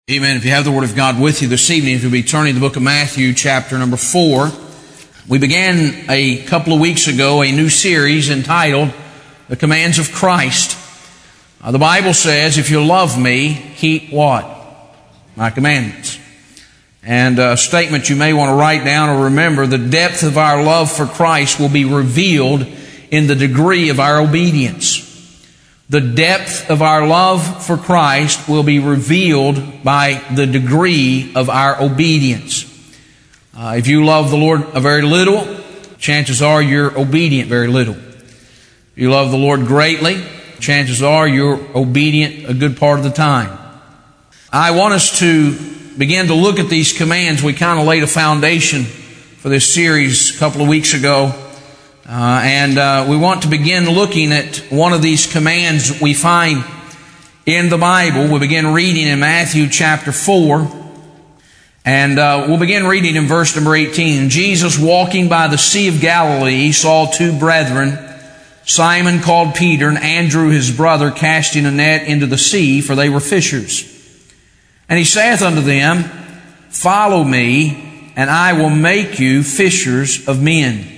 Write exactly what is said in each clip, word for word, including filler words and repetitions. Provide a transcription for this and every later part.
Amen. If you have the Word of God with you this evening, if you'll be turning to the book of Matthew, chapter number four. We began a couple of weeks ago a new series entitled The Commands of Christ. Uh, the Bible says, if you love me, keep what? My commandments. And a statement you may want to write down or remember, the depth of our love for Christ will be revealed in the degree of our obedience. The depth of our love for Christ will be revealed by the degree of our obedience. Uh, if you love the Lord a very little, chances are you're obedient very little. If you love the Lord greatly, chances are you're obedient a good part of the time. I want us to begin to look at these commands. We kind of laid a foundation for this series a couple of weeks ago. Uh, and uh, we want to begin looking at one of these commands we find in the Bible. We'll begin reading in Matthew chapter four. And uh, we'll begin reading in verse number eighteen. Jesus, walking by the Sea of Galilee, saw two brethren, Simon called Peter, and Andrew his brother, casting a net into the sea, for they were fishers. And he saith unto them, Follow me, and I will make you fishers of men.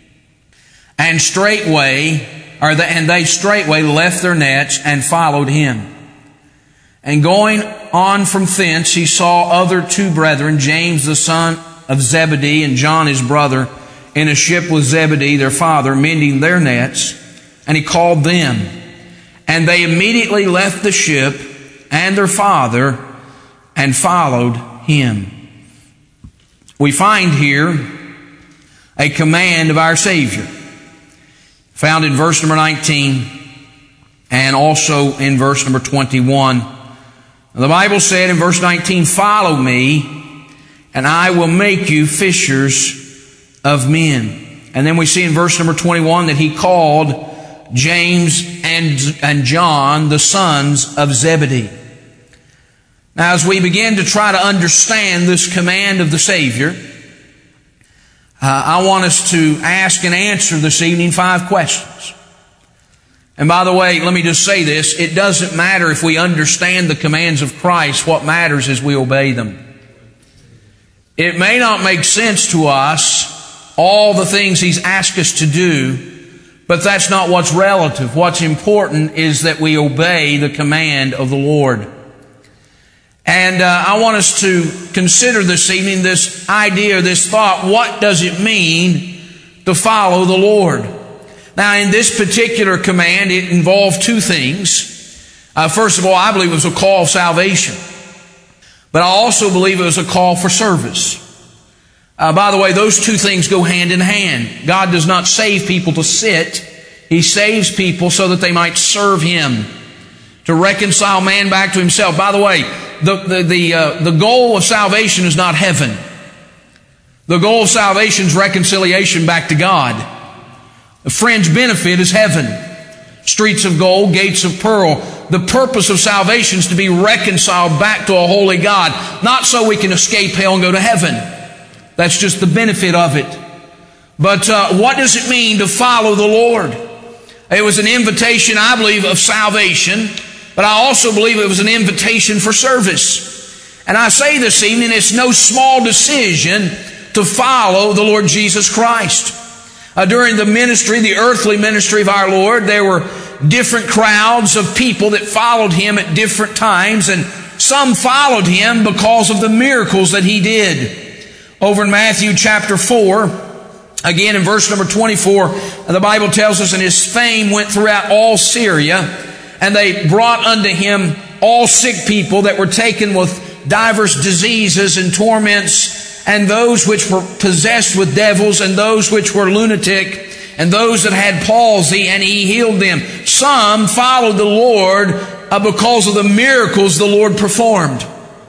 And straightway, or the, and they straightway left their nets and followed him. And going on from thence, he saw other two brethren, James the son of Zebedee and John his brother, in a ship with Zebedee their father, mending their nets. And he called them. And they immediately left the ship and their father and followed him. We find here a command of our Savior, found in verse number nineteen and also in verse number twenty-one. The Bible said in verse nineteen, Follow me, and I will make you fishers of men. And then we see in verse number twenty-one that he called James and, and John, the sons of Zebedee. Now, as we begin to try to understand this command of the Savior, Uh, I want us to ask and answer this evening five questions. And by the way, let me just say this. It doesn't matter if we understand the commands of Christ. What matters is we obey them. It may not make sense to us, all the things He's asked us to do, but that's not what's relative. What's important is that we obey the command of the Lord. And uh, I want us to consider this evening this idea, this thought. What does it mean to follow the Lord? Now, in this particular command, it involved two things. Uh, first of all, I believe it was a call of salvation. But I also believe it was a call for service. Uh, by the way, those two things go hand in hand. God does not save people to sit. He saves people so that they might serve Him, to reconcile man back to Himself. By the way, The, the, the, uh, the goal of salvation is not heaven. The goal of salvation is reconciliation back to God. The fringe benefit is heaven. Streets of gold, gates of pearl. The purpose of salvation is to be reconciled back to a holy God. Not so we can escape hell and go to heaven. That's just the benefit of it. But uh, what does it mean to follow the Lord? It was an invitation, I believe, of salvation. But I also believe it was an invitation for service. And I say this evening, it's no small decision to follow the Lord Jesus Christ. Uh, during the ministry, the earthly ministry of our Lord, there were different crowds of people that followed Him at different times. And some followed Him because of the miracles that He did. Over in Matthew chapter four, again in verse number twenty-four, the Bible tells us, and His fame went throughout all Syria, and they brought unto Him all sick people that were taken with divers diseases and torments, and those which were possessed with devils, and those which were lunatic, and those that had palsy, and He healed them. Some followed the Lord because of the miracles the Lord performed.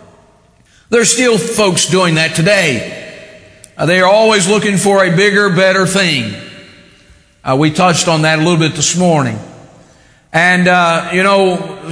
There's still folks doing that today. They are always looking for a bigger, better thing. Uh, we touched on that a little bit this morning. And, uh, you know,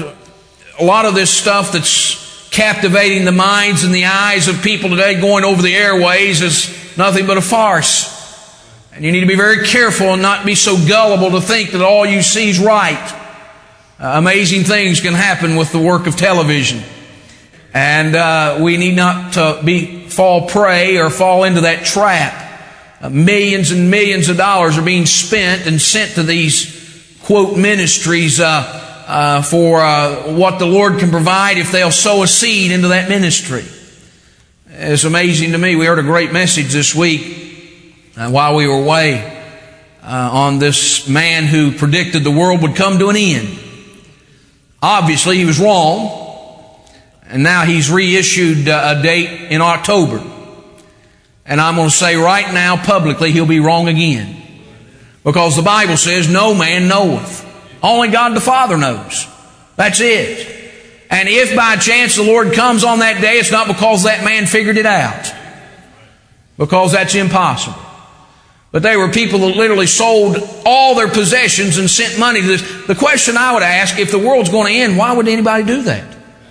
a lot of this stuff that's captivating the minds and the eyes of people today going over the airways is nothing but a farce. And you need to be very careful and not be so gullible to think that all you see is right. Uh, amazing things can happen with the work of television. And uh, we need not to be fall prey or fall into that trap. Uh, millions and millions of dollars are being spent and sent to these, quote, ministries uh, uh, for uh, what the Lord can provide if they'll sow a seed into that ministry. It's amazing to me. We heard a great message this week uh, while we were away uh, on this man who predicted the world would come to an end. Obviously, he was wrong. And now he's reissued a date in October. And I'm going to say right now publicly he'll be wrong again. Because the Bible says no man knoweth. Only God the Father knows. That's it. And if by chance the Lord comes on that day, it's not because that man figured it out. Because that's impossible. But they were people that literally sold all their possessions and sent money to this. The question I would ask, if the world's going to end, why would anybody do that?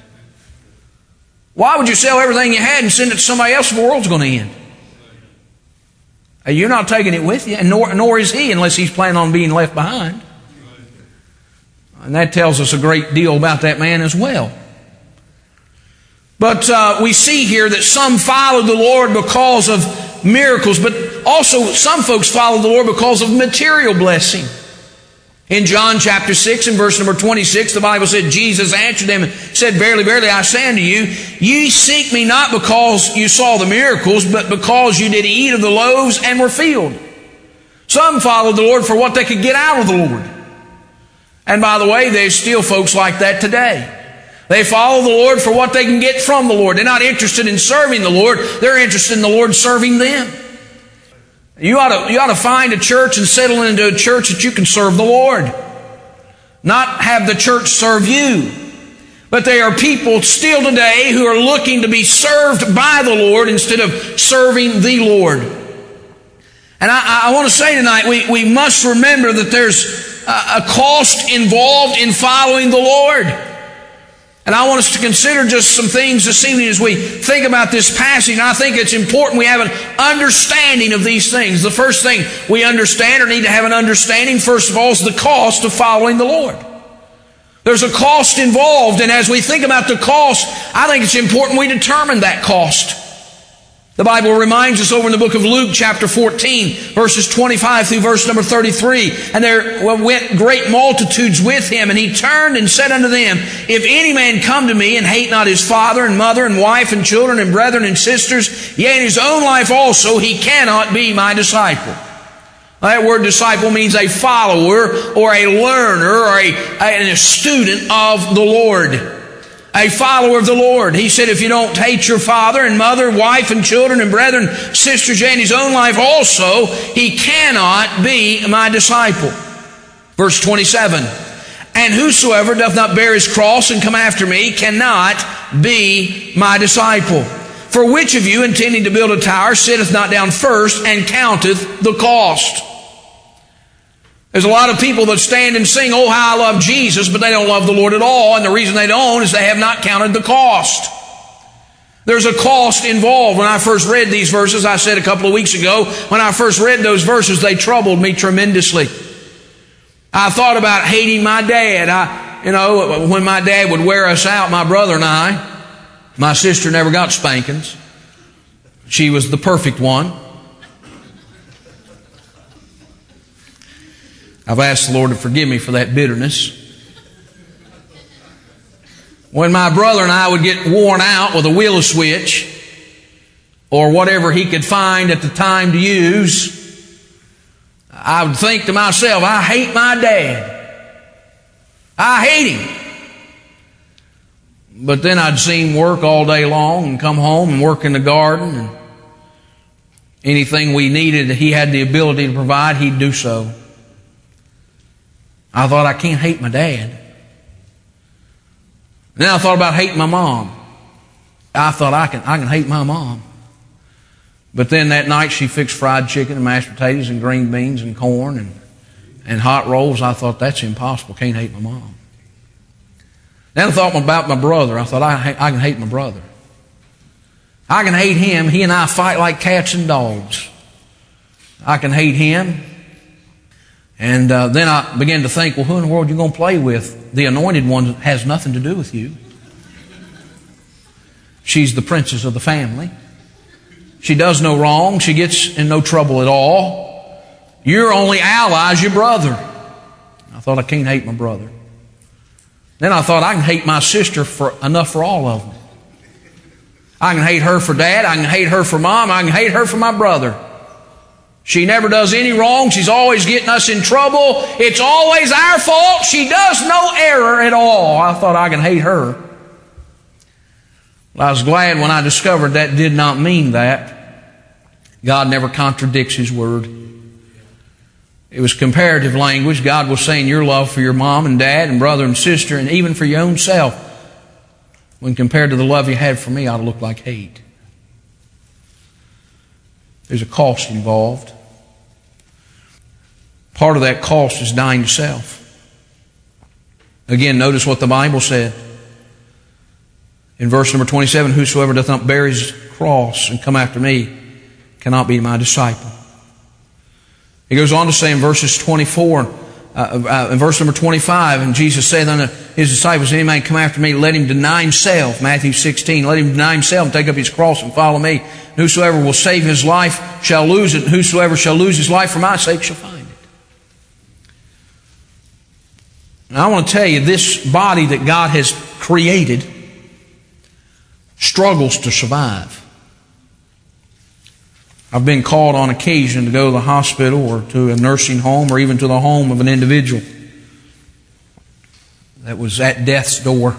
Why would you sell everything you had and send it to somebody else if the world's going to end? You're not taking it with you, and nor, nor is he, unless he's planning on being left behind. And that tells us a great deal about that man as well. But uh, we see here that some followed the Lord because of miracles, but also some folks followed the Lord because of material blessing. In John chapter six and verse number twenty-six, the Bible said, Jesus answered them and said, Verily, verily, I say unto you, ye seek me not because you saw the miracles, but because you did eat of the loaves and were filled. Some followed the Lord for what they could get out of the Lord. And by the way, there's still folks like that today. They follow the Lord for what they can get from the Lord. They're not interested in serving the Lord. They're interested in the Lord serving them. You ought to, you ought to find a church and settle into a church that you can serve the Lord. Not have the church serve you. But there are people still today who are looking to be served by the Lord instead of serving the Lord. And I, I want to say tonight, we, we must remember that there's a, a cost involved in following the Lord. And I want us to consider just some things this evening as we think about this passage. And I think it's important we have an understanding of these things. The first thing we understand or need to have an understanding, first of all, is the cost of following the Lord. There's a cost involved, and as we think about the cost, I think it's important we determine that cost. The Bible reminds us over in the book of Luke chapter fourteen, verses twenty-five through verse number thirty-three, and there went great multitudes with him, and he turned and said unto them, If any man come to me and hate not his father and mother and wife and children and brethren and sisters, yea, and his own life also, he cannot be my disciple. That word disciple means a follower or a learner or a, a, a student of the Lord. A follower of the Lord. He said, if you don't hate your father and mother, wife and children and brethren, sisters, and his own life also, he cannot be my disciple. Verse twenty-seven, and whosoever doth not bear his cross and come after me cannot be my disciple. For which of you, intending to build a tower, sitteth not down first and counteth the cost? There's a lot of people that stand and sing, oh, how I love Jesus, but they don't love the Lord at all. And the reason they don't is they have not counted the cost. There's a cost involved. When I first read these verses, I said a couple of weeks ago, when I first read those verses, they troubled me tremendously. I thought about hating my dad. I, you know, when my dad would wear us out, my brother and I, my sister never got spankings. She was the perfect one. I've asked the Lord to forgive me for that bitterness. When my brother and I would get worn out with a wheel switch or whatever he could find at the time to use, I would think to myself, I hate my dad. I hate him. But then I'd see him work all day long and come home and work in the garden, and anything we needed that he had the ability to provide, he'd do so. I thought, I can't hate my dad. Then I thought about hating my mom. I thought, I can, I can hate my mom. But then that night she fixed fried chicken and mashed potatoes and green beans and corn and, and hot rolls. I thought, that's impossible. Can't hate my mom. Then I thought about my brother. I thought, I, I can hate my brother. I can hate him. He and I fight like cats and dogs. I can hate him. And uh, then I began to think, well, who in the world are you going to play with? The anointed one has nothing to do with you. She's the princess of the family. She does no wrong. She gets in no trouble at all. Your only ally is your brother. I thought, I can't hate my brother. Then I thought, I can hate my sister for enough for all of them. I can hate her for Dad. I can hate her for Mom. I can hate her for my brother. She never does any wrong. She's always getting us in trouble. It's always our fault. She does no error at all. I thought, I can hate her. Well, I was glad when I discovered that did not mean that. God never contradicts His Word. It was comparative language. God was saying your love for your mom and dad and brother and sister and even for your own self, when compared to the love you had for me, ought to look like hate. There's a cost involved. Part of that cost is dying to self. Again, notice what the Bible said. In verse number twenty-seven, whosoever doth not bear his cross and come after me cannot be my disciple. He goes on to say in verses twenty-four, uh, uh, in verse number twenty-five, and Jesus saith unto His disciples, any man come after me, let him deny himself. Matthew sixteen, let him deny himself and take up his cross and follow me. And whosoever will save his life shall lose it, and whosoever shall lose his life for my sake shall find it. And I want to tell you, this body that God has created struggles to survive. I've been called on occasion to go to the hospital or to a nursing home or even to the home of an individual that was at death's door.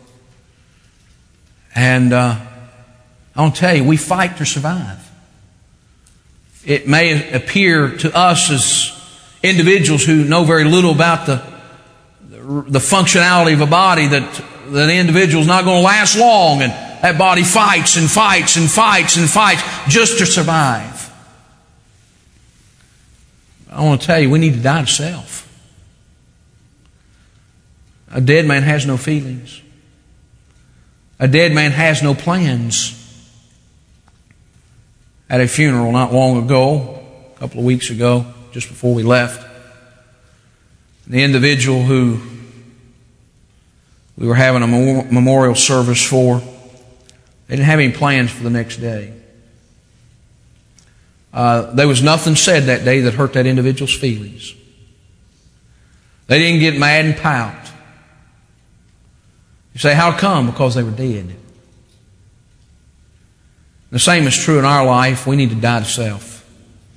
And uh, I want to tell you, we fight to survive. It may appear to us as individuals who know very little about the, the functionality of a body that, that the individual's not going to last long, and that body fights and fights and fights and fights just to survive. I want to tell you, we need to die to self. A dead man has no feelings. A dead man has no plans. At a funeral not long ago, a couple of weeks ago, just before we left, the individual who we were having a memorial service for, they didn't have any plans for the next day. Uh, there was nothing said that day that hurt that individual's feelings. They didn't get mad and pout. You say, how come? Because they were dead. The same is true in our life. We need to die to self.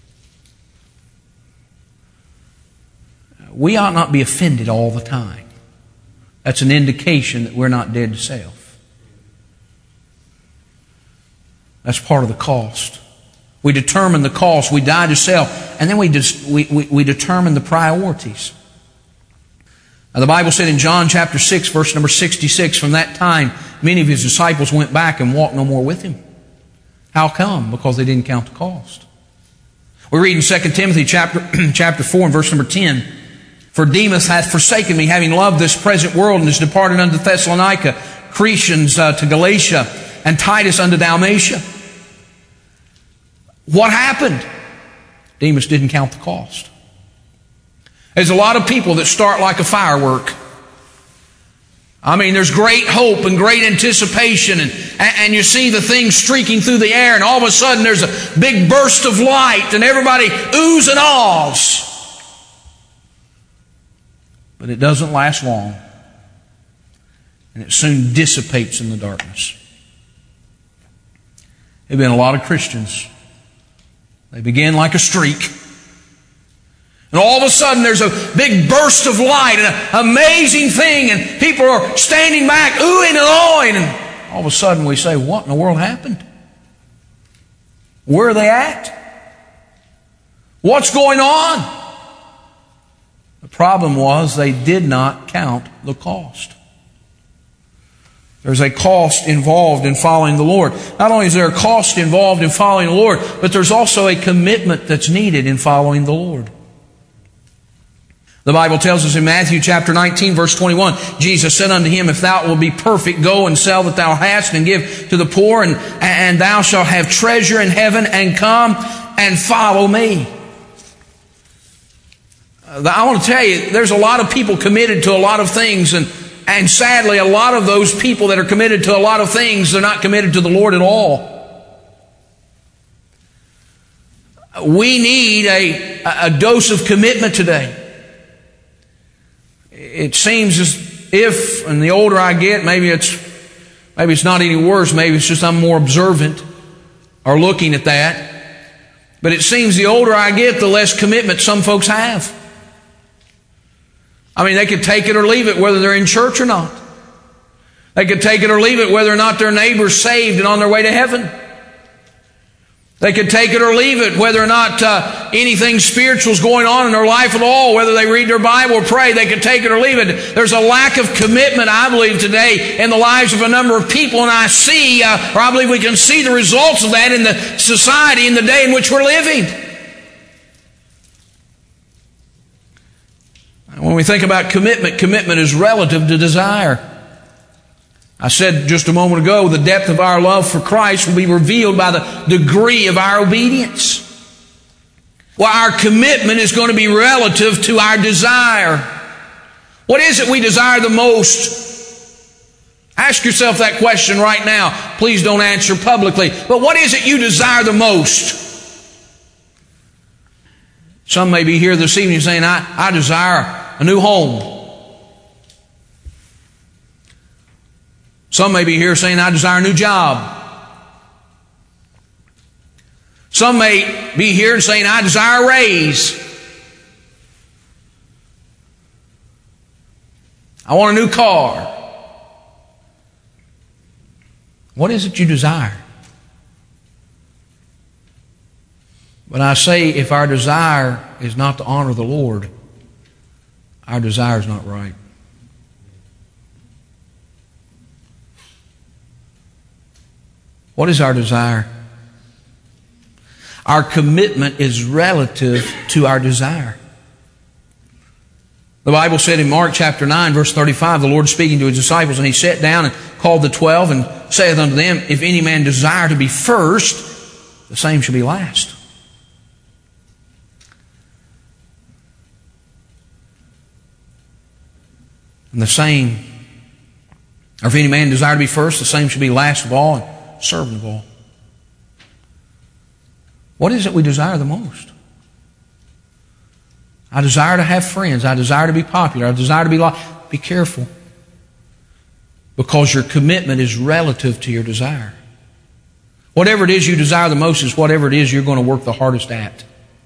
We ought not be offended all the time. That's an indication that we're not dead to self. That's part of the cost. We determine the cost. We die to self. And then we, just, we, we, we determine the priorities. Now, the Bible said in John chapter six, verse number sixty-six, from that time, many of His disciples went back and walked no more with Him. How come? Because they didn't count the cost. We read in Second Timothy chapter, chapter four and verse number ten, for Demas hath forsaken me, having loved this present world, and is departed unto Thessalonica, Cretans uh, to Galatia, and Titus unto Dalmatia. What happened? Demas didn't count the cost. There's a lot of people that start like a firework. I mean, there's great hope and great anticipation, and, and you see the thing streaking through the air, and all of a sudden there's a big burst of light, and everybody oohs and ahs. But it doesn't last long, and it soon dissipates in the darkness. There have been a lot of Christians. They begin like a streak. And all of a sudden there's a big burst of light and an amazing thing, and people are standing back, oohing and awing, and all of a sudden we say, what in the world happened? Where are they at? What's going on? The problem was they did not count the cost. There's a cost involved in following the Lord. Not only is there a cost involved in following the Lord, but there's also a commitment that's needed in following the Lord. The Bible tells us in Matthew chapter nineteen, verse twenty-one, Jesus said unto him, if thou wilt be perfect, go and sell that thou hast, and give to the poor, and, and thou shalt have treasure in heaven, and come and follow me. I want to tell you, there's a lot of people committed to a lot of things, and And sadly, a lot of those people that are committed to a lot of things, they're not committed to the Lord at all. We need a, a dose of commitment today. It seems as if, and the older I get, maybe it's maybe it's not any worse. Maybe it's just I'm more observant or looking at that. But it seems the older I get, the less commitment some folks have. I mean, they could take it or leave it whether they're in church or not. They could take it or leave it whether or not their neighbor's saved and on their way to heaven. They could take it or leave it whether or not uh, anything spiritual is going on in their life at all, whether they read their Bible or pray. They could take it or leave it. There's a lack of commitment, I believe, today in the lives of a number of people, and I see, uh, or I believe we can see the results of that in the society in the day in which we're living. When we think about commitment, commitment is relative to desire. I said just a moment ago, the depth of our love for Christ will be revealed by the degree of our obedience. Well, our commitment is going to be relative to our desire. What is it we desire the most? Ask yourself that question right now. Please don't answer publicly. But what is it you desire the most? Some may be here this evening saying, I, I desire a new home. Some may be here saying, I desire a new job. Some may be here and saying, I desire a raise. I want a new car. What is it you desire? But I say, if our desire is not to honor the Lord, our desire is not right. What is our desire? Our commitment is relative to our desire. The Bible said in Mark chapter nine, verse thirty-five, the Lord speaking to His disciples, and He sat down and called the twelve and saith unto them, if any man desire to be first, the same shall be last. And the same, or if any man desire to be first, the same shall be last of all, and servant of all. What is it we desire the most? I desire to have friends. I desire to be popular. I desire to be liked. Be careful. Because your commitment is relative to your desire. Whatever it is you desire the most is whatever it is you're going to work the hardest at.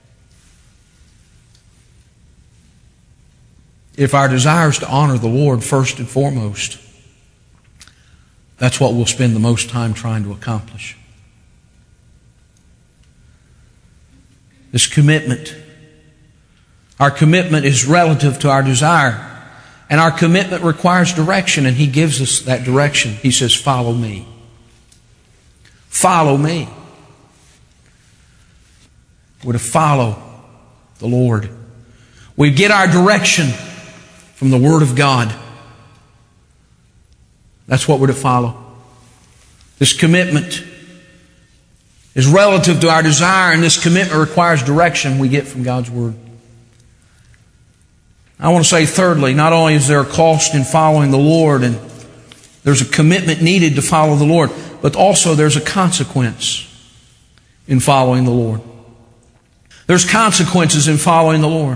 If our desire is to honor the Lord first and foremost, that's what we'll spend the most time trying to accomplish. This commitment. Our commitment is relative to our desire. And our commitment requires direction, and He gives us that direction. He says, follow me. Follow me. We're to follow the Lord. We get our direction from the Word of God. That's what we're to follow. This commitment is relative to our desire, and this commitment requires direction we get from God's Word. I want to say thirdly, not only is there a cost in following the Lord, and there's a commitment needed to follow the Lord, but also there's a consequence in following the Lord. There's consequences in following the Lord.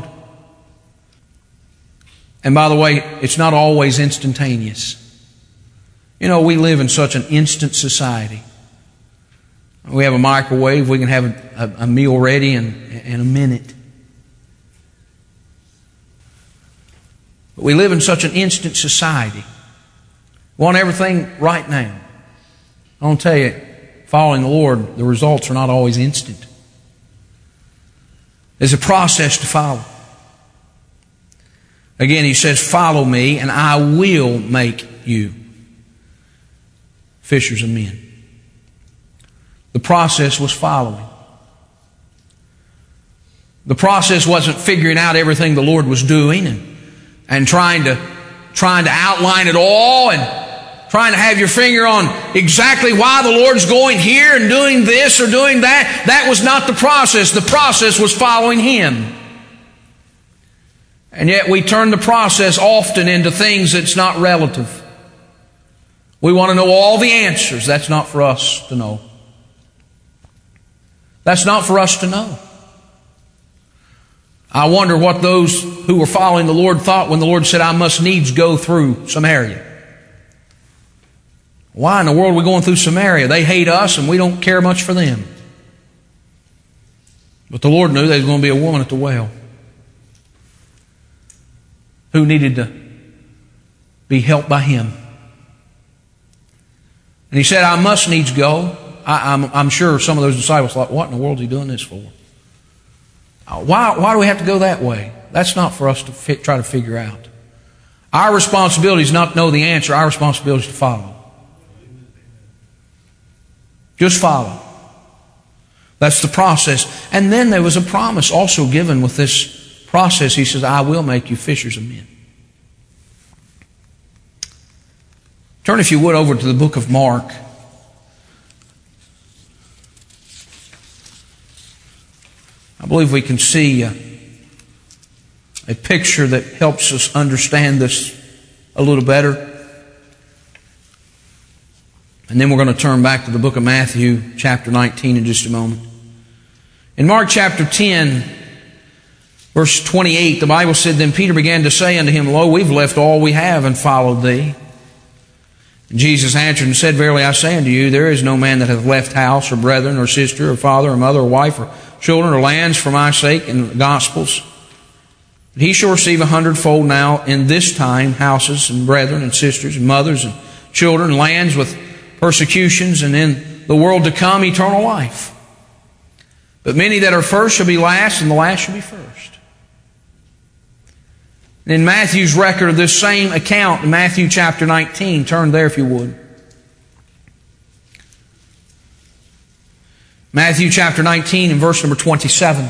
And by the way, it's not always instantaneous. You know, we live in such an instant society. We have a microwave. We can have a, a, a meal ready in, in a minute. But we live in such an instant society. We want everything right now. I want to tell you, following the Lord, the results are not always instant. There's a process to follow. Again, He says, follow me and I will make you fishers of men. The process was following. The process wasn't figuring out everything the Lord was doing and, and trying to, trying to outline it all and trying to have your finger on exactly why the Lord's going here and doing this or doing that. That was not the process. The process was following Him. And yet we turn the process often into things that's not relative. We want to know all the answers. That's not for us to know. That's not for us to know. I wonder what those who were following the Lord thought when the Lord said, I must needs go through Samaria. Why in the world are we going through Samaria? They hate us and we don't care much for them. But the Lord knew there was going to be a woman at the well who needed to be helped by Him. And He said, I must needs go. I, I'm, I'm sure some of those disciples thought, what in the world is He doing this for? Why, why do we have to go that way? That's not for us to fi- try to figure out. Our responsibility is not to know the answer. Our responsibility is to follow. Just follow. That's the process. And then there was a promise also given with this process. He says, I will make you fishers of men. Turn, if you would, over to the book of Mark. I believe we can see a, a picture that helps us understand this a little better. And then we're going to turn back to the book of Matthew, chapter nineteen, in just a moment. In Mark chapter ten, verse twenty-eight, the Bible said, Then Peter began to say unto him, Lo, we've left all we have and followed thee. And Jesus answered and said, Verily I say unto you, there is no man that hath left house, or brethren, or sister, or father, or mother, or wife, or children, or lands for my sake and the gospel's, but he shall receive a hundredfold now in this time, houses and brethren and sisters and mothers and children, and lands with persecutions, and in the world to come eternal life. But many that are first shall be last, and the last shall be first. And in Matthew's record of this same account, in Matthew chapter nineteen, turn there if you would. Matthew chapter nineteen and verse number twenty-seven.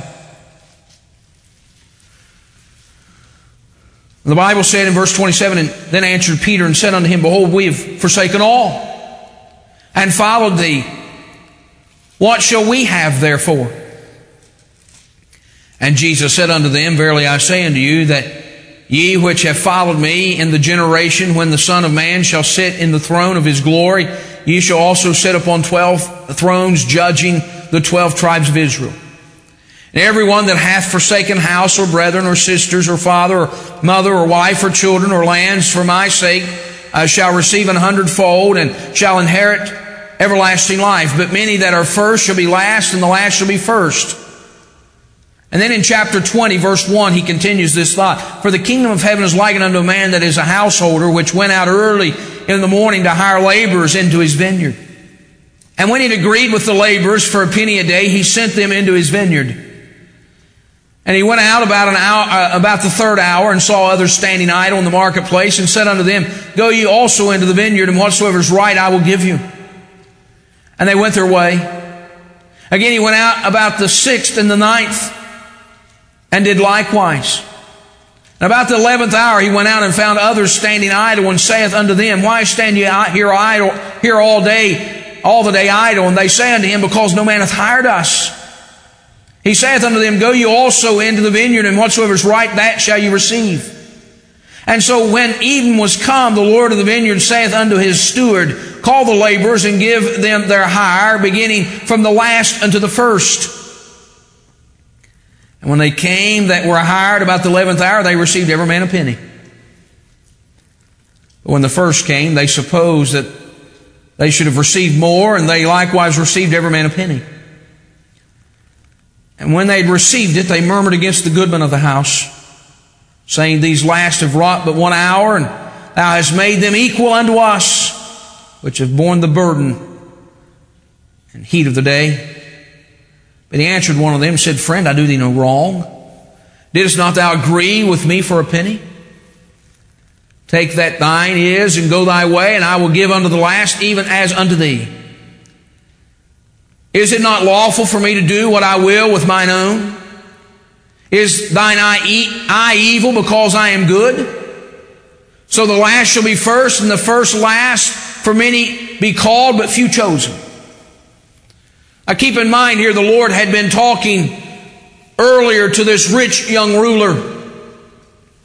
The Bible said in verse twenty-seven, And then answered Peter and said unto him, Behold, we have forsaken all, and followed thee. What shall we have therefore? And Jesus said unto them, Verily I say unto you, that ye which have followed me in the generation when the Son of Man shall sit in the throne of His glory, ye shall also sit upon twelve thrones, judging the twelve tribes of Israel. And every one that hath forsaken house, or brethren, or sisters, or father, or mother, or wife, or children, or lands for my sake, uh, shall receive an hundredfold, and shall inherit everlasting life. But many that are first shall be last, and the last shall be first. And then in chapter twenty, verse one, he continues this thought. For the kingdom of heaven is likened unto a man that is a householder, which went out early in the morning to hire laborers into his vineyard. And when he had agreed with the laborers for a penny a day, he sent them into his vineyard. And he went out about an hour, uh, about the third hour, and saw others standing idle in the marketplace, and said unto them, Go ye also into the vineyard, and whatsoever is right I will give you. And they went their way. Again he went out about the sixth and the ninth, and did likewise. And about the eleventh hour he went out and found others standing idle, and saith unto them, Why stand ye here idle, here all day, all the day idle? And they say unto him, Because no man hath hired us. He saith unto them, Go ye also into the vineyard, and whatsoever is right, that shall ye receive. And so when even was come, the Lord of the vineyard saith unto his steward, Call the laborers, and give them their hire, beginning from the last unto the first. And when they came that were hired about the eleventh hour, they received every man a penny. But when the first came, they supposed that they should have received more, and they likewise received every man a penny. And when they had received it, they murmured against the goodman of the house, saying, These last have wrought but one hour, and thou hast made them equal unto us, which have borne the burden and heat of the day. But he answered one of them and said, Friend, I do thee no wrong. Didst not thou agree with me for a penny? Take that thine is, and go thy way, and I will give unto the last even as unto thee. Is it not lawful for me to do what I will with mine own? Is thine eye, e- eye evil because I am good? So the last shall be first, and the first last, for many be called, but few chosen. Now keep in mind here, the Lord had been talking earlier to this rich young ruler.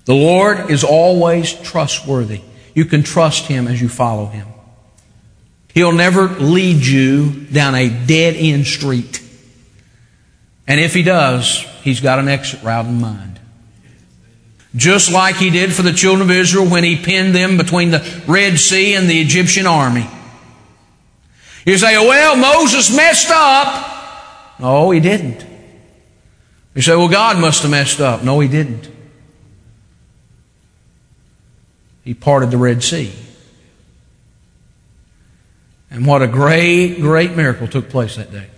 The Lord is always trustworthy. You can trust Him as you follow Him. He'll never lead you down a dead-end street. And if He does, He's got an exit route in mind. Just like He did for the children of Israel when He pinned them between the Red Sea and the Egyptian army. You say, well, Moses messed up. No, he didn't. You say, well, God must have messed up. No, He didn't. He parted the Red Sea. And what a great, great miracle took place that day.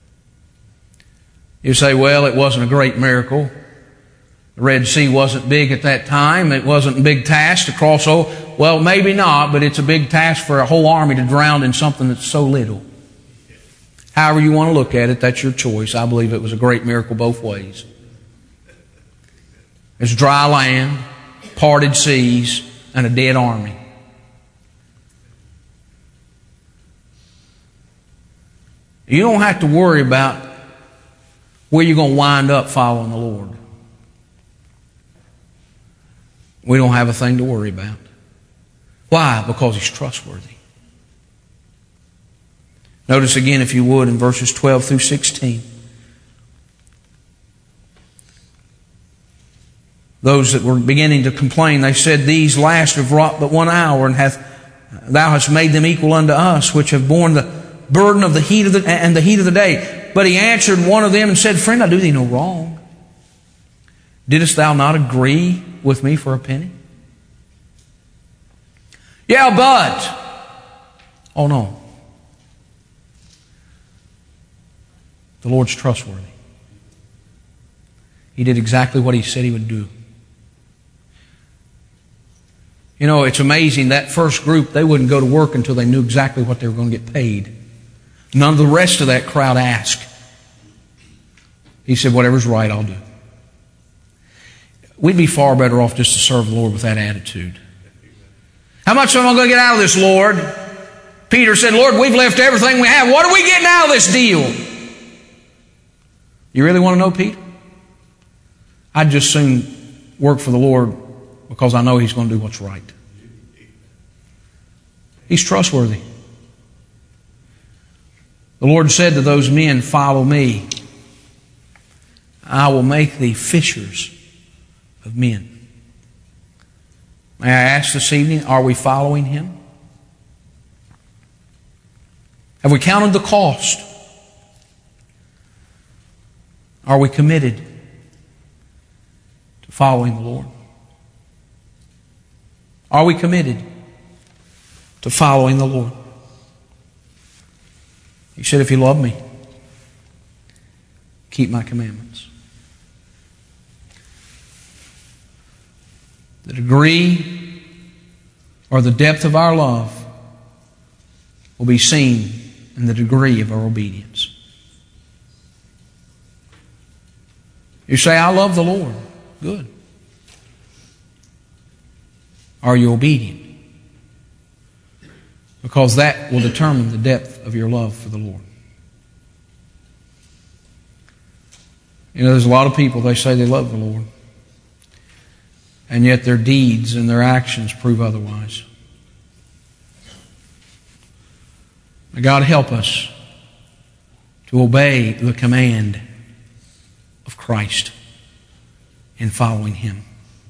You say, well, it wasn't a great miracle. The Red Sea wasn't big at that time. It wasn't a big task to cross over. Well, maybe not, but it's a big task for a whole army to drown in something that's so little. However you want to look at it, that's your choice. I believe it was a great miracle both ways. There's dry land, parted seas, and a dead army. You don't have to worry about where you're going to wind up following the Lord. We don't have a thing to worry about. Why? Because He's trustworthy. Notice again, if you would, in verses twelve through sixteen. Those that were beginning to complain, they said, these last have wrought but one hour, and hath Thou hast made them equal unto us, which have borne the burden of the heat of the, and the heat of the day. But He answered one of them and said, Friend, I do thee no wrong. Didst thou not agree with me for a penny? Yeah, but. Oh no. The Lord's trustworthy. He did exactly what He said He would do. You know, it's amazing, that first group, they wouldn't go to work until they knew exactly what they were going to get paid. None of the rest of that crowd asked. He said, whatever's right, I'll do. We'd be far better off just to serve the Lord with that attitude. How much am I going to get out of this, Lord? Peter said, Lord, we've left everything we have. What are we getting out of this deal? You really want to know, Peter? I'd just soon work for the Lord because I know He's going to do what's right. He's trustworthy. The Lord said to those men, follow me. I will make thee fishers of men. May I ask this evening, are we following Him? Have we counted the cost? Are we committed to following the Lord? Are we committed to following the Lord? He said, if you love me, keep my commandments. The degree or the depth of our love will be seen in the degree of our obedience. You say, I love the Lord. Good. Are you obedient? Because that will determine the depth of your love for the Lord. You know, there's a lot of people, they say they love the Lord, and yet their deeds and their actions prove otherwise. May God help us to obey the command of Christ in following Him.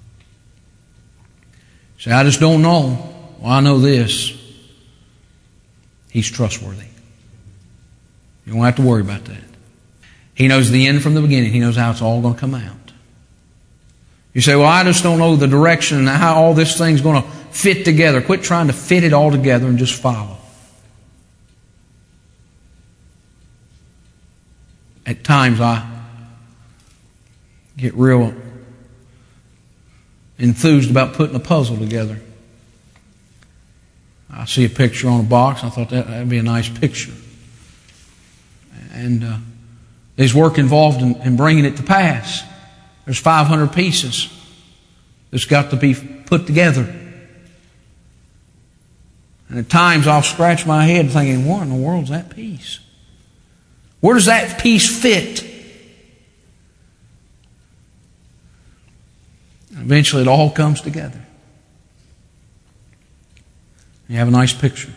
Say, I just don't know. Well, I know this. He's trustworthy. You don't have to worry about that. He knows the end from the beginning. He knows how it's all going to come out. You say, well, I just don't know the direction and how all this thing's going to fit together. Quit trying to fit it all together and just follow. At times I get real enthused about putting a puzzle together. I see a picture on a box. I thought that would be a nice picture. And uh, there's work involved in, in bringing it to pass. There's five hundred pieces that's got to be put together. And at times I'll scratch my head thinking, what in the world is that piece? Where does that piece fit? Eventually it all comes together. You have a nice picture.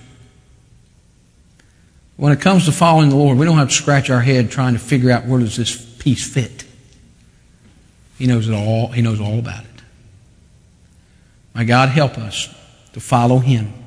When it comes to following the Lord, we don't have to scratch our head trying to figure out where does this piece fit. He knows it all. He knows all about it. My God, help us to follow Him.